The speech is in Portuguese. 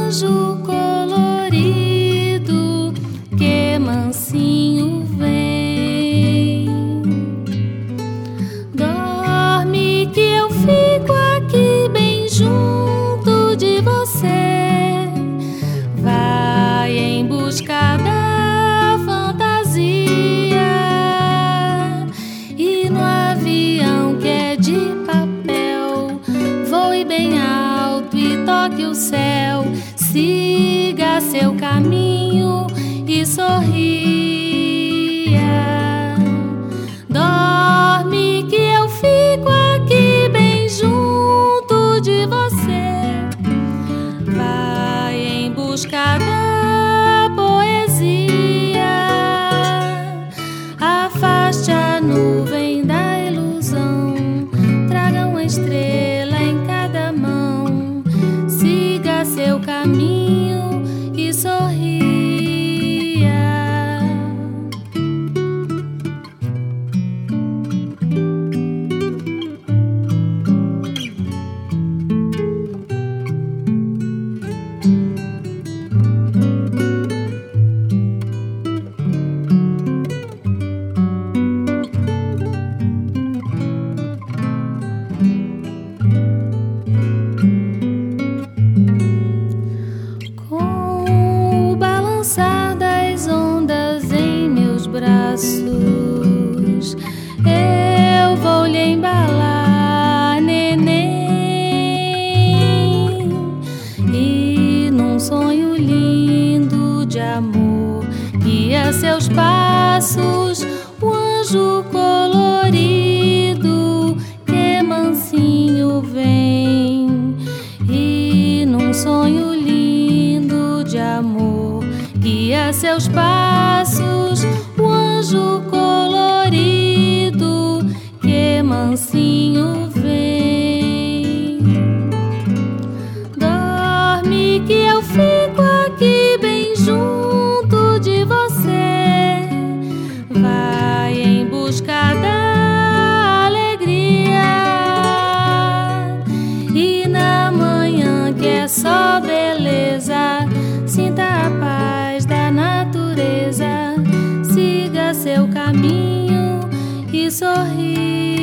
anjo colorido que mansinho vem. Dorme que eu fico aqui bem junto de você. Vai em busca da fantasia e no avião que é de papel, voe bem alto e toque o céu. Siga seu caminho e sorria. Dorme que eu fico aqui bem junto de você. Vai em busca da poesia. Afaste a nuvem da ilusão. Traga uma estrela em cada mão. Siga seu caminho e sorria. Das ondas em meus braços, eu vou lhe embalar, neném. E num sonho lindo de amor, guia seus passos, o anjo colorido que mansinho vem. E num sonho lindo de amor, guia seus passos, o anjo colorido que mansinho vem. Dorme que eu fico aqui bem junto de você. Vai em busca da alegria e na manhã que é só beleza, sinta a paz da natureza. Siga seu caminho e sorria.